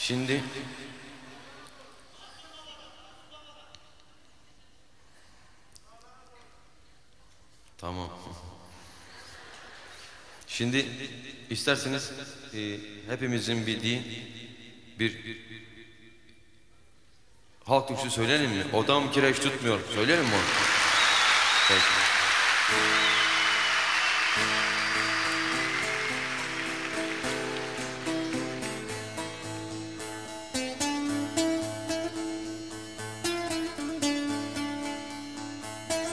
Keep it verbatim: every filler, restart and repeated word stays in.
Şimdi tamam. Şimdi isterseniz e, hepimizin bildiği bir halk türküsü söyleyelim mi? Odam kireç tutmuyor. Söyleyelim mi onu? Peki.